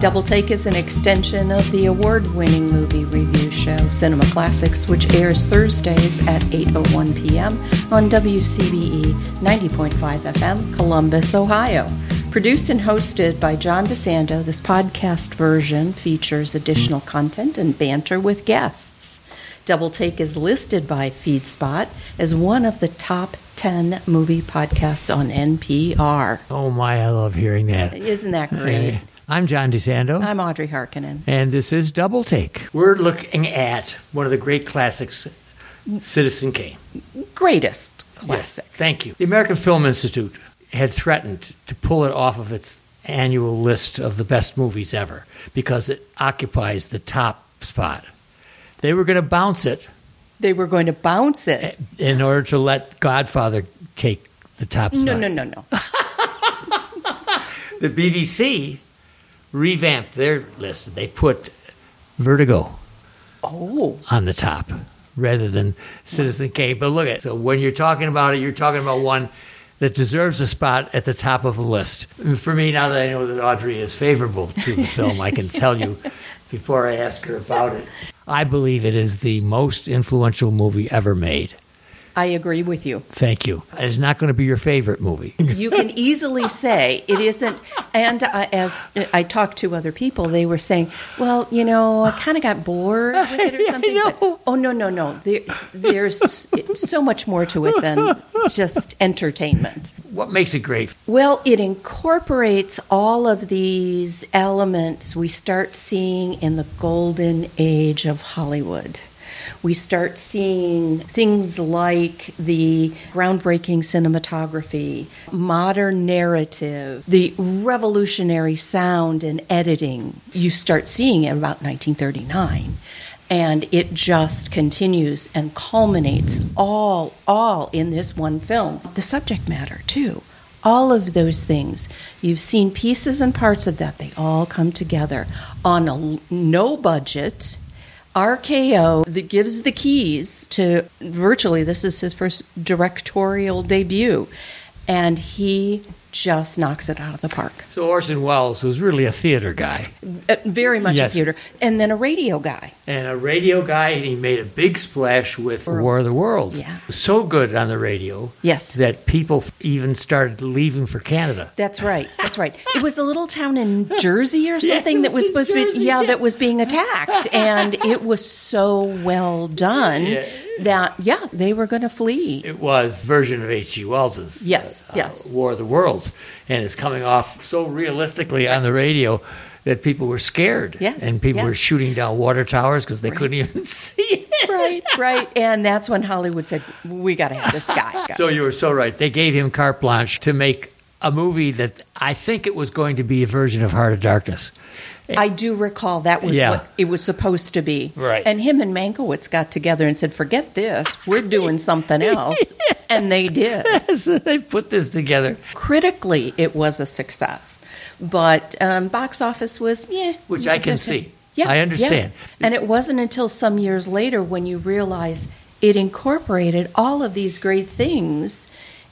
Double Take is an extension of the award-winning movie review show Cinema Classics, which airs Thursdays at 8:01 p.m. on WCBE 90.5 FM, Columbus, Ohio. Produced and hosted by John DeSando, this podcast version features additional content and banter with guests. Double Take is listed by FeedSpot as one of the top 10 movie podcasts on NPR. Oh my, I love hearing that. Isn't that great? I'm John DeSando. I'm Audrey Harkinen. And this is Double Take. We're looking at one of the great classics, Citizen Kane. Greatest classic. Yes, thank you. The American Film Institute had threatened to pull it off of its annual list of the best movies ever because it occupies the top spot. They were going to bounce it. They were going to bounce it. In order to let Godfather take the top spot. No. The BBC revamped their list. They put Vertigo on the top rather than Citizen Kane. But look at it. So when you're talking about it, you're talking about one that deserves a spot at the top of the list. For me, now that I know that Audrey is favorable to the film, I can tell you before I ask her about it. I believe it is the most influential movie ever made. I agree with you. Thank you. It is not going to be your favorite movie. You can easily say it isn't. And as I talked to other people, they were saying, well, I kind of got bored with it or something. But, oh, no. There's so much more to it than just entertainment. What makes it great? Well, it incorporates all of these elements we start seeing in the golden age of Hollywood. We start seeing things like the groundbreaking cinematography, modern narrative, the revolutionary sound and editing. You start seeing it about 1939. And it just continues and culminates all in this one film. The subject matter, too. All of those things. You've seen pieces and parts of that. They all come together on a no budget. RKO that gives the keys to virtually, this is his first directorial debut, and he just knocks it out of the park. So Orson Welles was really a theater guy. Very much Yes. a theater. And then a radio guy. And a radio guy, and he made a big splash with War of the Worlds. Yeah. It was so good on the radio Yes. that people even started leaving for Canada. That's right. It was a little town in Jersey or something that was supposed to be, that was being attacked. And it was so well done that, they were going to flee. It was a version of H.G. Wells's Yes. War of the Worlds. And it's coming off so realistically on the radio that people were scared. Yes, and people yes. were shooting down water towers because they couldn't even see it. Right. And that's when Hollywood said, we got to have this guy. So you were so right. They gave him carte blanche to make a movie that I think it was going to be a version of Heart of Darkness. I do recall that was what it was supposed to be. Right. And him and Mankiewicz got together and said, forget this, we're doing something else. And they did. Yes, they put this together. Critically, it was a success. But box office was, Which I can see. Yeah, I understand. Yeah. And it wasn't until some years later when you realize it incorporated all of these great things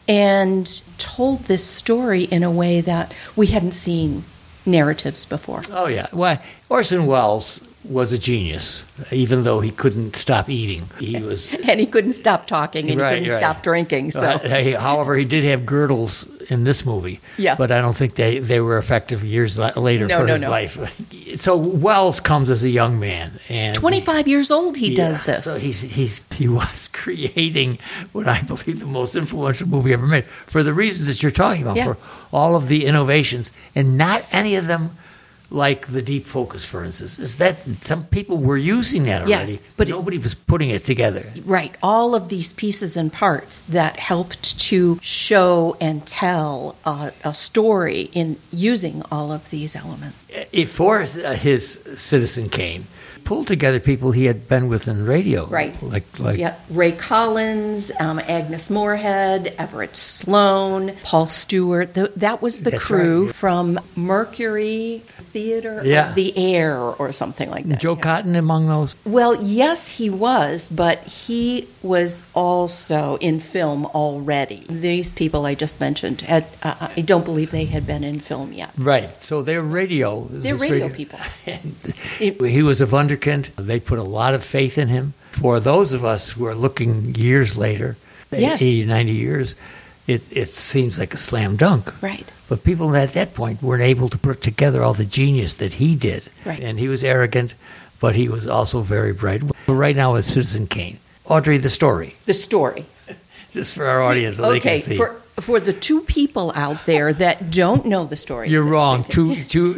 and told this story in a way that we hadn't seen narratives before. Oh, yeah. Well, Orson Welles was a genius, even though he couldn't stop eating. He was, and he couldn't stop talking, and he couldn't stop drinking. So, however, he did have girdles in this movie. Yeah. But I don't think they were effective years later for his life. So Welles comes as a young man, and 25 years old. He does this. So he was creating what I believe the most influential movie ever made for the reasons that you're talking about. For all of the innovations, and not any of them like the deep focus, for instance. Is that some people were using that already, but nobody was putting it together. Right. All of these pieces and parts that helped to show and tell a story in using all of these elements. For his Citizen Kane, pulled together people he had been with in radio. Right. Like Yeah, Ray Collins, Agnes Moorehead, Everett Sloan, Paul Stewart. That was the That's crew right. from Mercury Theater of the Air or something like that. Joe Cotton among those? Well, yes, he was, but he was also in film already. These people I just mentioned, I don't believe they had been in film yet. Right. So they're radio. They're radio people. And he was a wunderkind. They put a lot of faith in him. For those of us who are looking years later, Yes. 80, 90 years, it seems like a slam dunk. Right. But people at that point weren't able to put together all the genius that he did. Right. And he was arrogant, but he was also very bright. But right now is Citizen Kane. Audrey, the story. The story. Just for our audience so they can see. For the two people out there that don't know the story. You're wrong. Two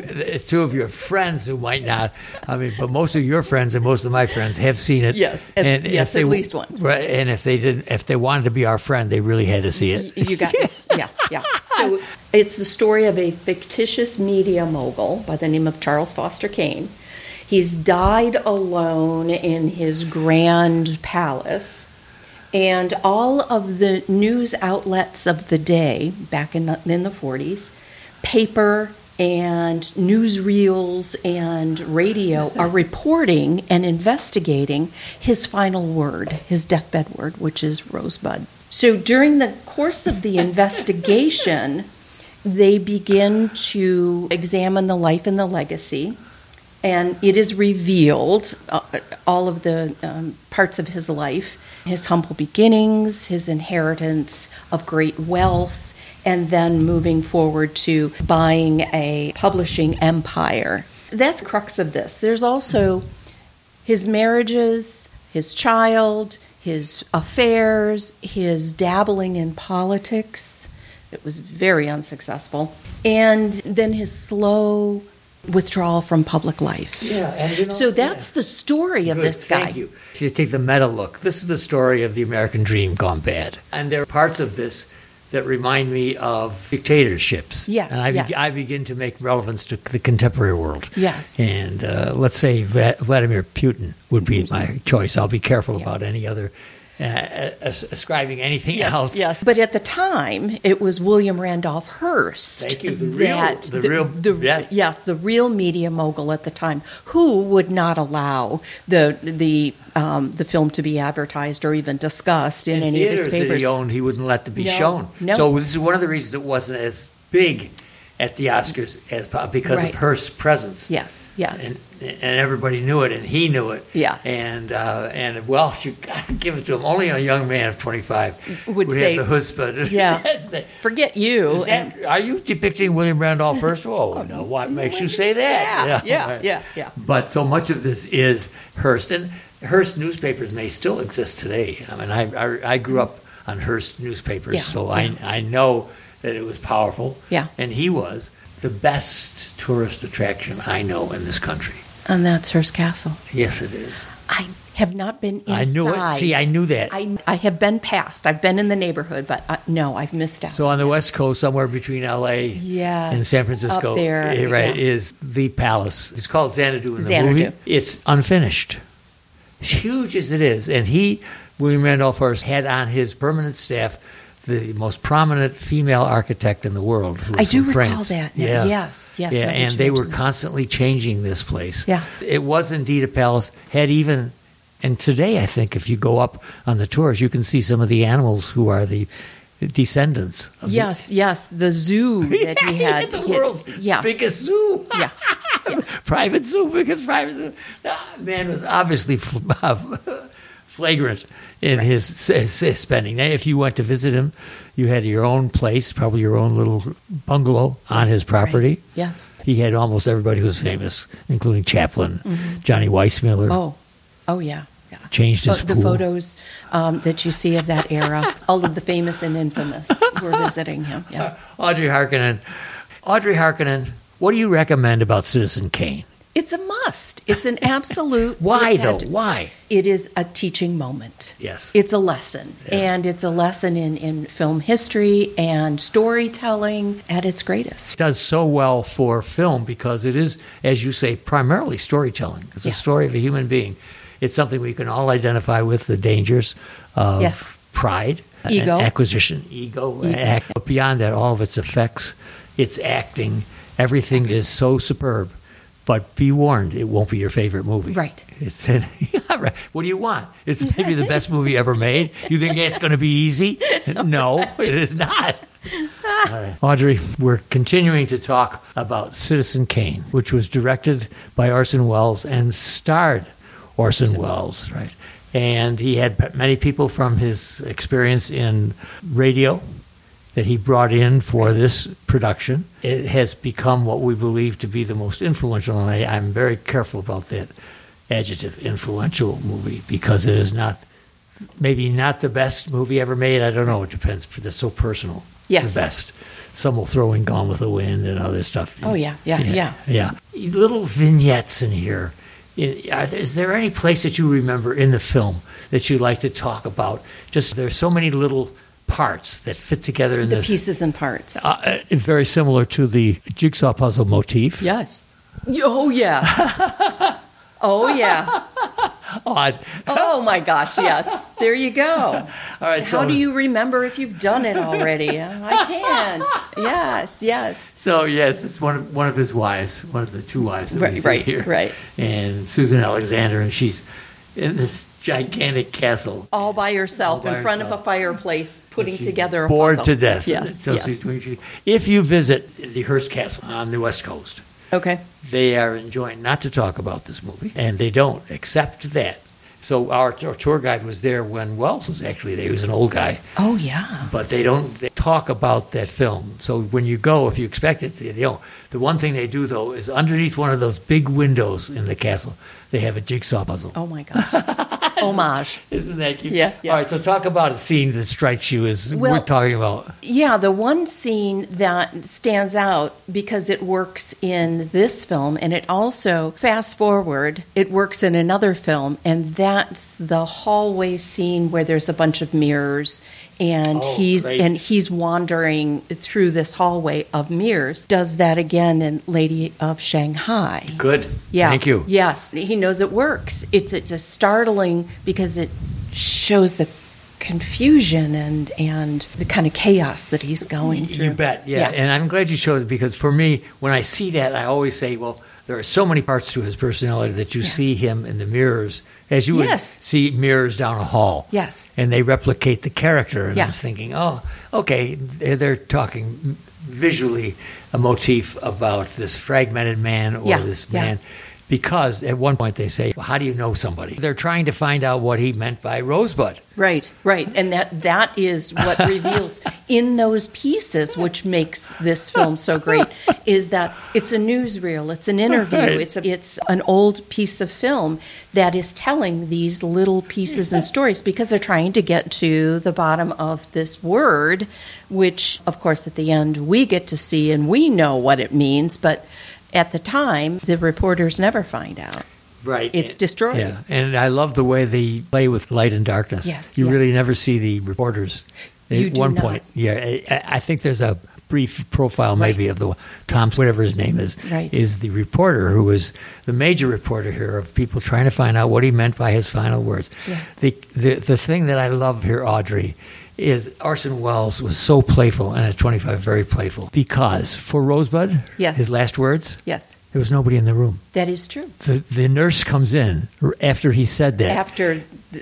of your friends who might not. I mean, but most of your friends and most of my friends have seen it. Yes, at least once. Right, and if they wanted to be our friend, they really had to see it. You got it. Yeah. So it's the story of a fictitious media mogul by the name of Charles Foster Kane. He's died alone in his grand palace. And all of the news outlets of the day, back in the 40s, paper and newsreels and radio are reporting and investigating his final word, his deathbed word, which is Rosebud. So during the course of the investigation, they begin to examine the life and the legacy. And it is revealed, all of the parts of his life, his humble beginnings, his inheritance of great wealth, and then moving forward to buying a publishing empire. That's the crux of this. There's also his marriages, his child, his affairs, his dabbling in politics. It was very unsuccessful. And then his slow withdrawal from public life. Yeah, and so that's the story of this guy. Thank you. If you take the meta look, this is the story of the American dream gone bad. And there are parts of this that remind me of dictatorships. Yes, and I begin to make relevance to the contemporary world. Yes. And let's say Vladimir Putin would be my choice. I'll be careful about any other ascribing anything else. Yes, but at the time, it was William Randolph Hearst. Thank you. The real media mogul at the time, who would not allow the film to be advertised or even discussed in any of his papers. That he owned, he wouldn't let them be shown. No. So this is one of the reasons it wasn't as big at the Oscars because of Hearst's presence. Yes. And everybody knew it, and he knew it. Yeah. And well, you got to give it to him. Only a young man of 25 would say have the chutzpah. Yeah. Forget you. Are you depicting William Randolph Hearst? Oh, no. What makes you say that? Yeah. But so much of this is Hearst, and Hearst newspapers may still exist today. I mean, I grew up on Hearst newspapers, so I know that it was powerful. Yeah. And he was the best tourist attraction I know in this country. And that's Hearst Castle. Yes, it is. I have not been inside. I knew it. See, I knew that. I have been past. I've been in the neighborhood, but no, I've missed out. So on the West Coast, somewhere between L.A. and San Francisco, up there, is the palace. It's called Xanadu in the movie. It's unfinished. As huge as it is. And William Randolph Hearst, had on his permanent staff the most prominent female architect in the world. Who was I do from recall France. that. Yeah. Yes. Yeah, and they were constantly changing this place. Yes. It was indeed a palace. And today, I think, if you go up on the tours, you can see some of the animals who are the descendants. Yes, the zoo that he had. The world's biggest zoo. Yeah. Private zoo, biggest private zoo. Man was obviously flagrant in his spending. Now, if you went to visit him, you had your own place, probably your own little bungalow on his property. Right. Yes. He had almost everybody who was famous, including Chaplin, Johnny Weissmuller. Oh, yeah. Changed his the pool. Photos that you see of that era, all of the famous and infamous were visiting him. Yeah. Audrey Harkonnen, what do you recommend about Citizen Kane? It's a must. It's an absolute. Why, though? Why? It is a teaching moment. Yes. It's a lesson. Yeah. And it's a lesson in film history and storytelling at its greatest. It does so well for film because it is, as you say, primarily storytelling. It's a story of a human being. It's something we can all identify with, the dangers of pride, ego, acquisition, ego. But beyond that, all of its effects, its acting, everything is so superb. But be warned, it won't be your favorite movie. Right. Right. What do you want? It's maybe the best movie ever made. You think it's going to be easy? No, it is not. All right. Audrey, we're continuing to talk about Citizen Kane, which was directed by Orson Welles and starred Orson Welles, right? And he had many people from his experience in radio that he brought in for this production. It has become what we believe to be the most influential, and I'm very careful about that adjective, influential movie, because it is maybe not the best movie ever made. I don't know. It depends. It's so personal. Yes. The best. Some will throw in Gone with the Wind and other stuff. Oh, yeah. Little vignettes in here. Is there any place that you remember in the film that you like to talk about? Just there's so many little parts that fit together in this. The pieces and parts. Very similar to the jigsaw puzzle motif. Yes. Oh, yes. Oh, yeah. Odd. Oh, my gosh, yes. There you go. All right. How do you remember if you've done it already? I can't. Yes. So, yes, it's one of his wives, one of the two wives that we see here. Right. And Susan Alexander, and she's in this gigantic castle. All by herself in front of a fireplace, putting together a bored puzzle. to death. Yes. If you visit the Hearst Castle on the West Coast, okay, they are enjoined not to talk about this movie, and they don't accept that. So our tour guide was there when Welles was actually there. He was an old guy. Oh, yeah. But they talk about that film. So when you go, if you expect it, they don't. The one thing they do, though, is underneath one of those big windows in the castle, they have a jigsaw puzzle. Oh, my gosh. Homage. Isn't that cute? Yeah. All right, so talk about a scene that strikes you as we're talking about. Yeah, the one scene that stands out because it works in this film, and it also, fast forward, it works in another film, and that's the hallway scene where there's a bunch of mirrors, and he's wandering through this hallway of mirrors. Does that again in Lady of Shanghai. Good. Yeah. Thank you. Yes, he knows it works. It's a startling because it shows the confusion and the kind of chaos that he's going through. You bet. Yeah. And I'm glad you showed it because for me, when I see that, I always say, well, there are so many parts to his personality that you see him in the mirrors as you would see mirrors down a hall. Yes. And they replicate the character. And I was thinking, oh, okay, they're talking visually a motif about this fragmented man or this man. Because at one point they say, well, how do you know somebody? They're trying to find out what he meant by Rosebud. Right. And that is what reveals in those pieces, which makes this film so great, is that it's a newsreel, it's an interview, it's an old piece of film that is telling these little pieces and stories because they're trying to get to the bottom of this word, which, of course, at the end we get to see and we know what it means, but at the time, the reporters never find out. Right. It's destroyed. Yeah. And I love the way they play with light and darkness. Yes. You really never see the reporters at one point. Yeah. I think there's a brief profile maybe of the Tom, whatever his name is the reporter who was the major reporter here of people trying to find out what he meant by his final words. Yeah. The thing that I love here, Audrey, is Orson Welles was so playful, and at 25, very playful. Because for Rosebud, his last words, there was nobody in the room. That is true. The nurse comes in after he said that. After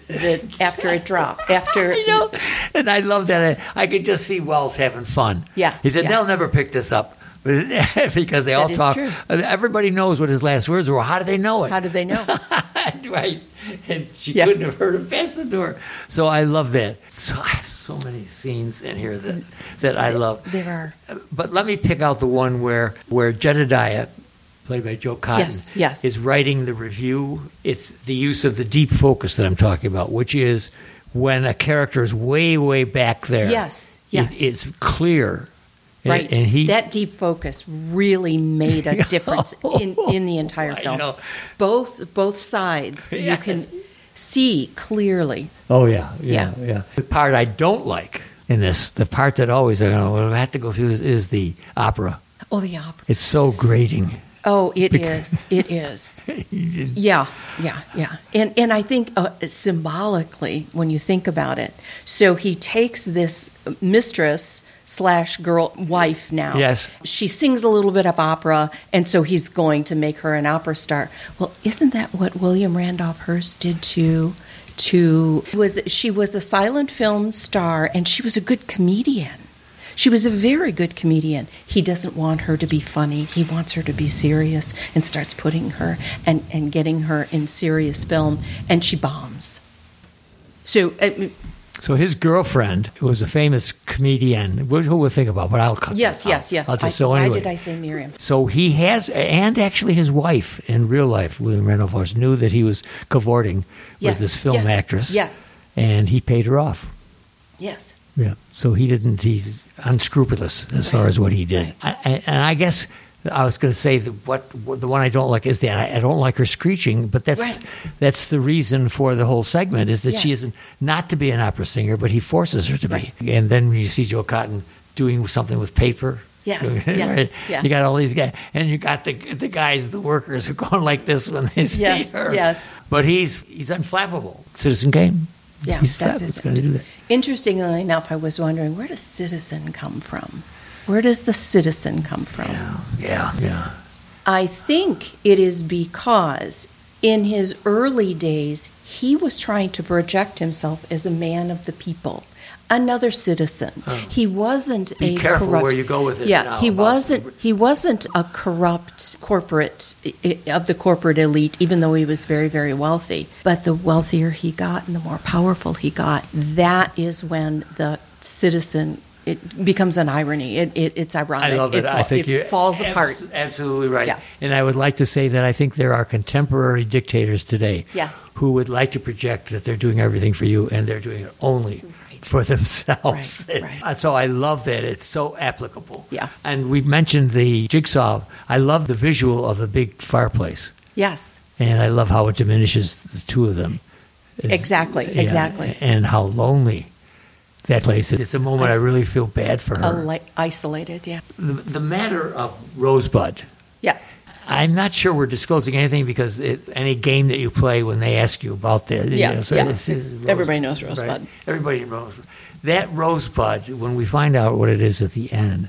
it dropped. I know. And I love that. I could just see Welles having fun. Yeah. He said, they'll never pick this up. Because they all talk. True. Everybody knows what his last words were. How did they know it? How did they know? Right. And she couldn't have heard him past the door. So I love that. So I have so many scenes in here that I love. There are. But let me pick out the one where Jedediah, played by Joe Cotton, is writing the review. It's the use of the deep focus that I'm talking about, which is when a character is way, way back there. Yes. It's clear Right. And that deep focus really made a difference in the entire film. know. Both sides you can see clearly. Oh, yeah. The part I don't like in this, the part that always I have to go through this, is the opera. Oh, the opera. It's so grating. Oh, it is. It is. Yeah. And I think symbolically, when you think about it, so he takes this mistress / girl wife now. Yes. She sings a little bit of opera, and so he's going to make her an opera star. Well, isn't that what William Randolph Hearst did too? She was a silent film star, and she was a good comedian. She was a very good comedian. He doesn't want her to be funny. He wants her to be serious, and starts putting her and getting her in serious film, and she bombs. So his girlfriend was a famous comedian. Who we'll think about, but I'll cut Yes. anyway. Why did I say Miriam? So he has, and actually his wife in real life, William Randolph Hearst, knew that he was cavorting with this film actress. Yes. And he paid her off. Yes. Yeah. So he's unscrupulous as far as what he did. And I guess I was going to say that what the one I don't like is that I don't like her screeching, but that's the reason for the whole segment, is that she is not to be an opera singer, but he forces her to be. And then you see Joe Cotton doing something with paper. Yes. Right? You got all these guys, and you got the guys, the workers, who are going like this when they see her. Yes. But he's unflappable. Citizen Kane. Yeah, he's that's going to do that. Interestingly enough, I was wondering, where does Citizen come from? Where does the citizen come from? Yeah. I think it is because in his early days, he was trying to project himself as a man of the people, another citizen. He wasn't Be careful where you go with this. Yeah, he wasn't a corrupt corporate of the corporate elite, even though he was very, very wealthy. But the wealthier he got and the more powerful he got, that is when the citizen. It becomes an irony. It's ironic. I love it. I think it falls apart. Absolutely right. Yeah. And I would like to say that I think there are contemporary dictators today who would like to project that they're doing everything for you, and they're doing it only for themselves. Right. So I love that. It's so applicable. Yeah. And we've mentioned the jigsaw. I love the visual of the big fireplace. Yes. And I love how it diminishes the two of them. Exactly. And how lonely that place. It's a moment I really feel bad for her. Isolated, yeah. The matter of Rosebud. Yes. I'm not sure we're disclosing anything because any game that you play when they ask you about that. Yes, everybody knows Rosebud. Right? Everybody knows. That Rosebud, when we find out what it is at the end,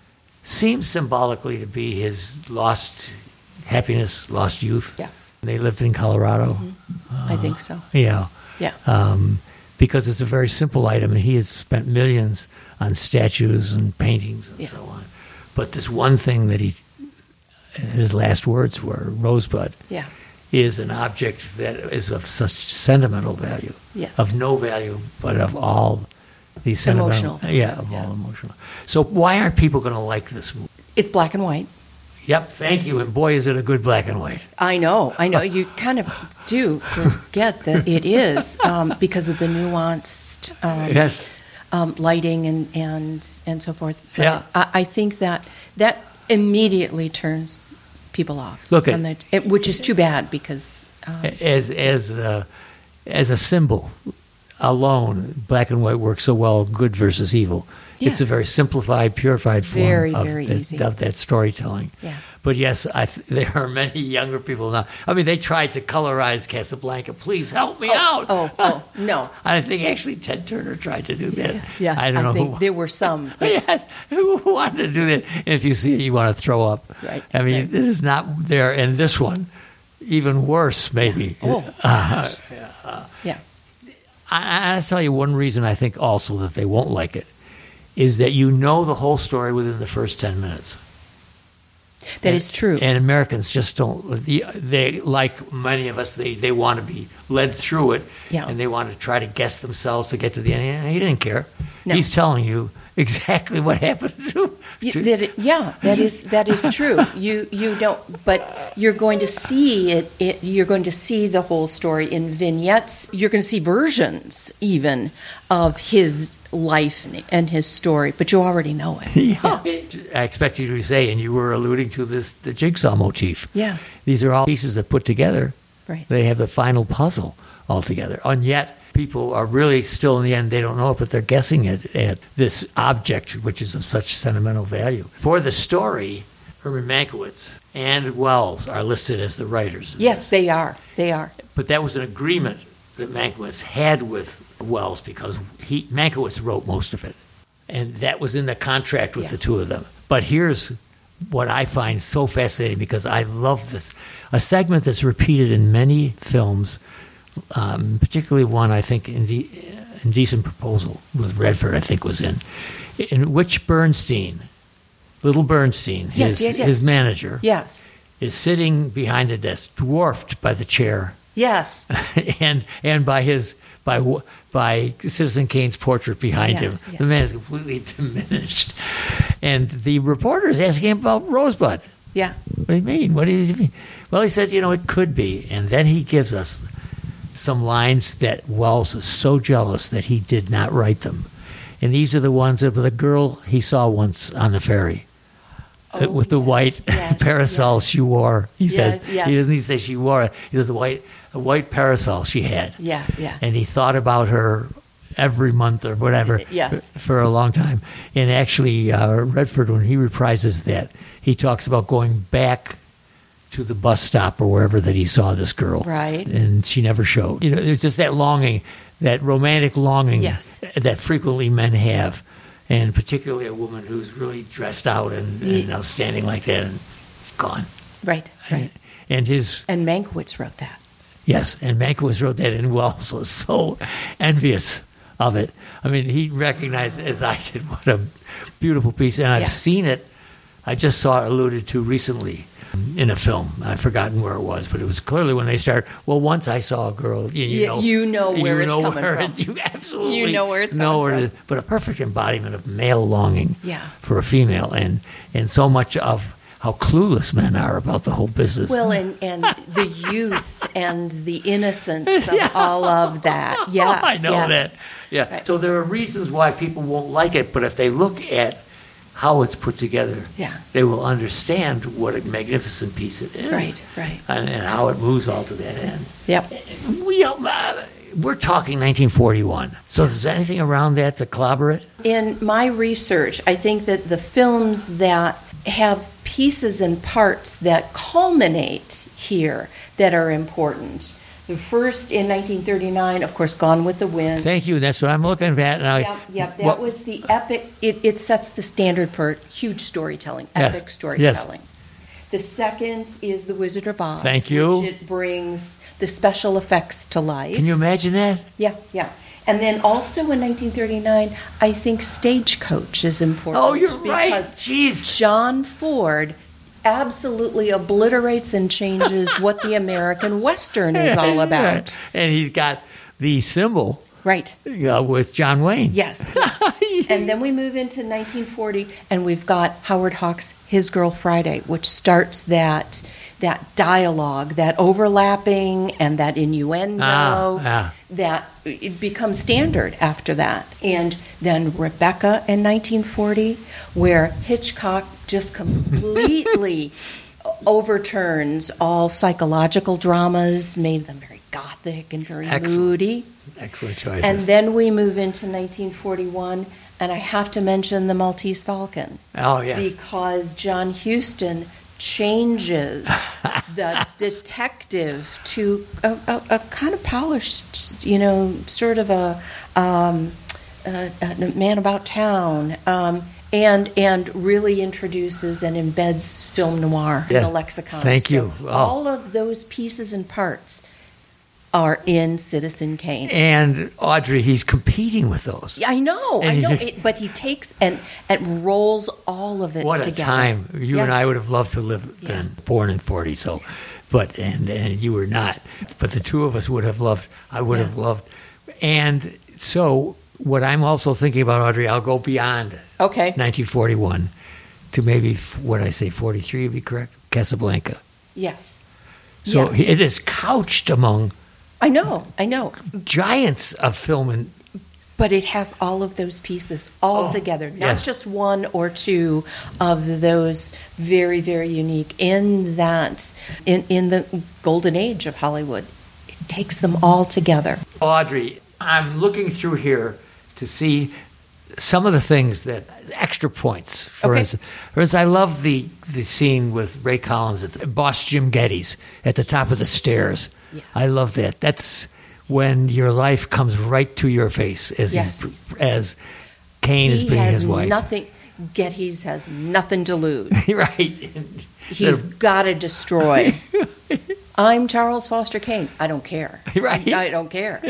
seems symbolically to be his lost happiness, lost youth. Yes. They lived in Colorado. Mm-hmm. I think so. Yeah. Yeah. Because it's a very simple item, and he has spent millions on statues and paintings and so on. But this one thing that his last words were, Rosebud, is an object that is of such sentimental value, of no value, but of all these sentimental, all emotional. So why aren't people going to like this movie? It's black and white. Yep, thank you. And boy, is it a good black and white. I know. You kind of do forget that it is because of the nuanced lighting and so forth. But I think that immediately turns people off. Look, which is too bad because as a symbol alone, black and white works so well. Good versus evil. Yes. It's a very simplified, purified form of that storytelling. Yeah. But yes, there are many younger people now. I mean, they tried to colorize Casablanca. Please help me out. Oh, no. I think actually Ted Turner tried to do that. Yes, I think there were some. Yes, who wanted to do that? And if you see it, you want to throw up. Right. I mean, it is not there. And this one, even worse, maybe. Yeah. I'll tell you one reason I think also that they won't like it is that you know the whole story within the first 10 minutes. That is true. And Americans just don't. They, like many of us, they want to be led through it, and they want to try to guess themselves to get to the end. He didn't care. No. He's telling you exactly what happened to that is true. You don't, but you're going to see it. You're going to see the whole story in vignettes. You're going to see versions even of his life and his story, but you already know it. Yeah. I expect you to say, and you were alluding to this, the jigsaw motif. Yeah. These are all pieces that put together. Right. They have the final puzzle all together, and yet people are really still, in the end, they don't know it, but they're guessing it at this object, which is of such sentimental value. For the story, Herman Mankiewicz and Wells are listed as the writers. Yes, they are. They are. But that was an agreement that Mankiewicz had with Wells because Mankiewicz wrote most of it. And that was in the contract with the two of them. But here's what I find so fascinating, because I love this. A segment that's repeated in many films, particularly one, I think, Indecent Proposal with Redford, I think, was in which Bernstein, little Bernstein, his manager, is sitting behind a desk, dwarfed by the chair. Yes. and by Citizen Kane's portrait behind him. Yes. The man is completely diminished. And the reporter is asking him about Rosebud. Yeah. What do you mean? What do you mean? Well, he said, it could be. And then he gives us some lines that Wells is so jealous that he did not write them. And these are the ones of the girl he saw once on the ferry. With the white parasol she wore. He says, he doesn't even say she wore it. He says the white parasol she had. Yeah. And he thought about her every month or whatever for a long time. And actually, Redford, when he reprises that, he talks about going back to the bus stop or wherever that he saw this girl. Right. And she never showed. There's just that longing, that romantic longing that frequently men have. And particularly a woman who's really dressed out and standing like that and gone. Right. And Mankiewicz wrote that. Yes, and Mankiewicz wrote that, and Wells was so envious of it. I mean, he recognized, as I did, what a beautiful piece. And I've seen it. I just saw it alluded to recently in a film. I've forgotten where it was, but it was clearly when they start. Well, once I saw a girl, you know where it's coming from. You absolutely know where it's coming from. But a perfect embodiment of male longing for a female, and so much of how clueless men are about the whole business. Well, and the youth and the innocence of all of that. Yes, I know that. Yeah. Right. So there are reasons why people won't like it, but if they look at how it's put together, they will understand what a magnificent piece it is. Right. And how it moves all to that end. Yep. We're talking 1941. So is there anything around that to clobber it? In my research, I think that the films that have pieces and parts that culminate here that are important. The first in 1939, of course, Gone with the Wind. Thank you. That's what I'm looking at now. That was the epic. It sets the standard for huge storytelling, epic storytelling. Yes. The second is The Wizard of Oz. Thank you. Which it brings the special effects to life. Can you imagine that? Yeah. And then also in 1939, I think Stagecoach is important. Oh, you're right. Jeez. John Ford absolutely obliterates and changes what the American Western is all about. And he's got the symbol. Right. With John Wayne. Yes. And then we move into 1940, and we've got Howard Hawks' His Girl Friday, which starts that dialogue, that overlapping and that innuendo, that it becomes standard after that. And then Rebecca in 1940, where Hitchcock just completely overturns all psychological dramas, made them very gothic and very moody. Excellent choices. And then we move into 1941, and I have to mention The Maltese Falcon. Oh, yes. Because John Huston changes the detective to a kind of polished, sort of a man about town, and really introduces and embeds film noir in the lexicon. Thank you. All of those pieces and parts are in Citizen Kane. And Audrey, he's competing with those. I know. But he takes and rolls all of it together. What a time. You and I would have loved to live then, born in 40, so, and you were not. But the two of us would have loved, I would have loved. And so what I'm also thinking about, Audrey, I'll go beyond Okay. 1941 to maybe, what I say, 43 would be correct? Casablanca. Yes. So Yes. it is couched among I know. giants of film and But it has all of those pieces all together, not yes. just one or two of those very, very unique in that in the golden age of Hollywood. It takes them all together. Audrey, I'm looking through here to see some of the things that extra points. For instance, I love the scene with Ray Collins at the boss Jim Geddes at the top of the stairs. Yes. I love that. That's when your life comes right to your face as Yes. as Kane is being his wife. Geddes has nothing to lose. Right. He's got to destroy. I'm Charles Foster Kane. I don't care. Right. I don't care.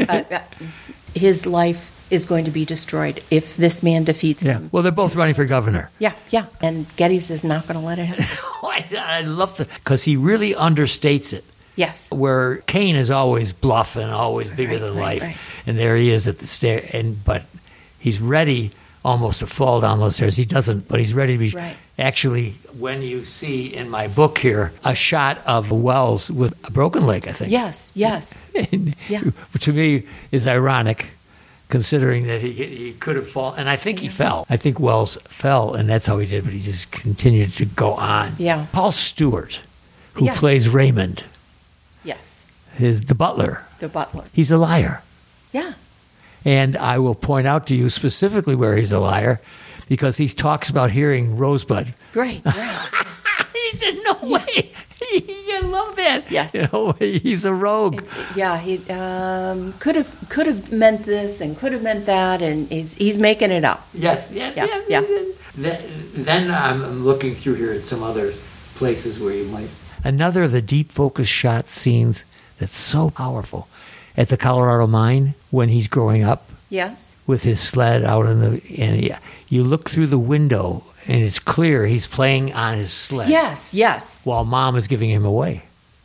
His life is going to be destroyed if this man defeats Yeah. him. Well, they're both running for governor. Yeah. And Geddes is not going to let it happen. I love that because he really understates it. Yes. Where Kane is always bluff and always bigger than life, right. and there he is at the stair, but he's ready almost to fall down those stairs. He doesn't, but he's ready to be. Right. Actually, when you see in my book here a shot of Wells with a broken leg, I think. Yes. And Yeah. to me is ironic, considering that he could have fallen, and I think he fell. I think Wells fell, and that's how he did. But he just continued to go on. Yeah. Paul Stewart, who Yes. plays Raymond, Yes. the butler. The butler. He's a liar. Yeah. And I will point out to you specifically where he's a liar because he talks about hearing Rosebud. Right. He did no way. I love that. Yes. He's a rogue. Yeah, he could have meant this and could have meant that, and he's making it up. Yes. Yeah. Then I'm looking through here at some other places where you might. Another of the deep focus shot scenes that's so powerful at the Colorado mine when he's growing up Yes. with his sled out you look through the window and it's clear he's playing on his sled. Yes. While mom is giving him away.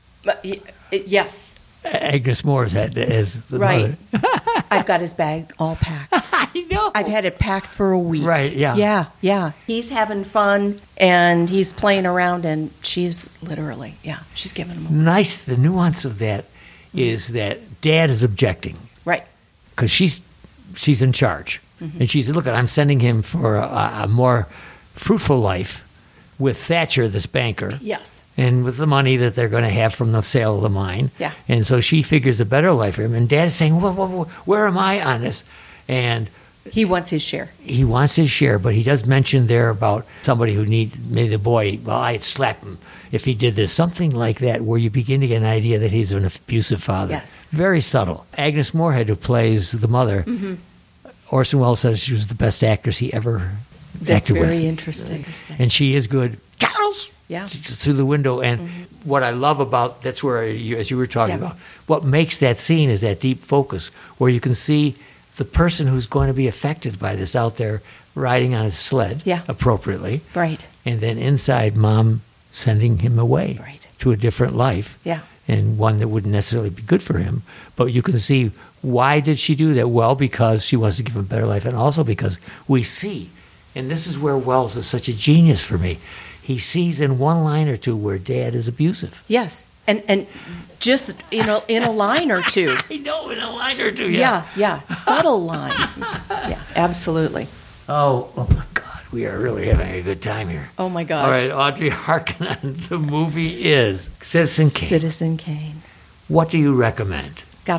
Yes. Agnes Moore's had as the Right. mother. I've got his bag all packed. I know. I've had it packed for a week. Right, yeah. Yeah. He's having fun and he's playing around, and she's literally, she's giving him away. Nice. The nuance of that is that Dad is objecting Right. because she's in charge, and she said, "Look, I'm sending him for a more fruitful life with Thatcher, this banker." Yes. And with the money that they're going to have from the sale of the mine. Yeah. And so she figures a better life for him. And Dad is saying, where am I on this? And He wants his share. he wants his share, but he does mention there about somebody who maybe the boy, well, I'd slap him if he did this. Something like that, where you begin to get an idea that he's an abusive father. Yes. Very subtle. Agnes Moorehead, who plays the mother, Orson Welles says she was the best actress he ever That's acted with. very interesting. And she is good. Charles! Yeah. Just through the window. And what I love about, that's where, as you were talking Yeah. about, what makes that scene is that deep focus where you can see the person who's going to be affected by this out there riding on his sled appropriately. Right. And then inside, Mom sending him away to a different life. Yeah. And one that wouldn't necessarily be good for him. But you can see, why did she do that? Well, because she wants to give him a better life. And also because we see, and this is where Wells is such a genius for me, he sees in one line or two where Dad is abusive. Yes. And just, in a line or two. I know, in a line or two, Yeah. Subtle line. Yeah, absolutely. Oh my God, we are really having a good time here. Oh my gosh. All right, Audrey Harkonnen, the movie is Citizen Kane. Citizen Kane. What do you recommend?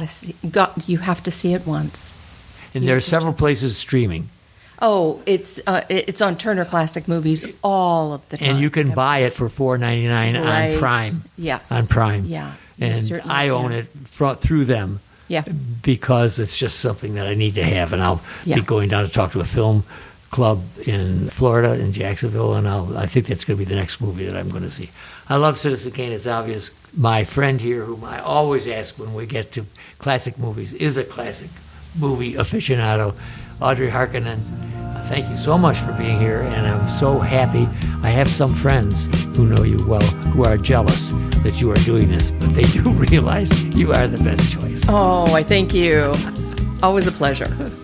You have to see it once. And there are several places streaming. Oh, it's on Turner Classic Movies all of the time. And you can buy it for $4.99 on Prime. Yes. On Prime. Yeah. And I own it through them. Yeah. Because it's just something that I need to have. And I'll be going down to talk to a film club in Florida, in Jacksonville, and I think that's going to be the next movie that I'm going to see. I love Citizen Kane. It's obvious. My friend here, whom I always ask when we get to classic movies, is a classic movie aficionado, Audrey Harkonnen. Thank you so much for being here, and I'm so happy. I have some friends who know you well who are jealous that you are doing this, but they do realize you are the best choice. Oh, I thank you. Always a pleasure.